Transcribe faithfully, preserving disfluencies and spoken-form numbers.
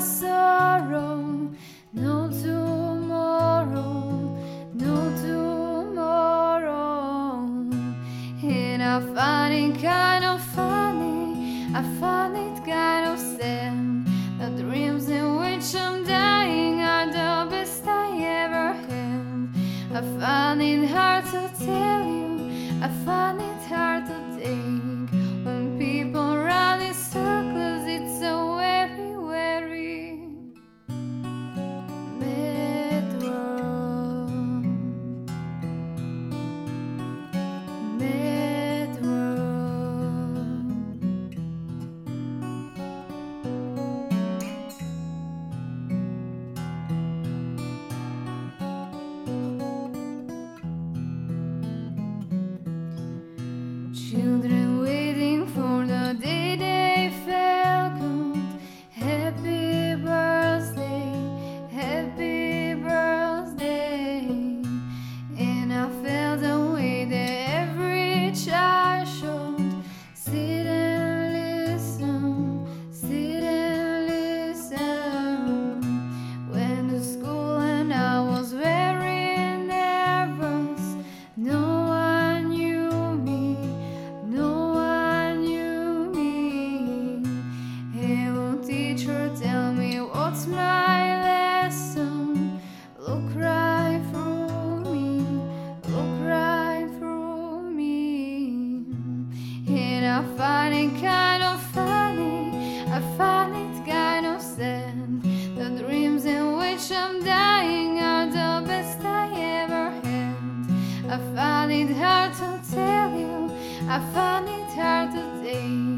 sorrow, no tomorrow, no tomorrow. And I find it kind of funny, I find it kind of sad. The dreams in which I'm dying are the best I ever had. I find it hard to tell you, I find it hard to take. When people run in circles, it's a very, very bad world. Bad world. Children waiting for the day they felt good. Happy birthday, happy birthday. And I felt the way that every child should. Sit and listen, sit and listen. Went to school and I was very nervous. No one knew me, no one knew me. Hey, will teacher tell me what's my lesson? Look right through me, look right through me. And I find it kind of funny, I find it kind of sad. The dreams in which I'm dying are the best I ever had. I find it hard to tell you, I find it hard to take.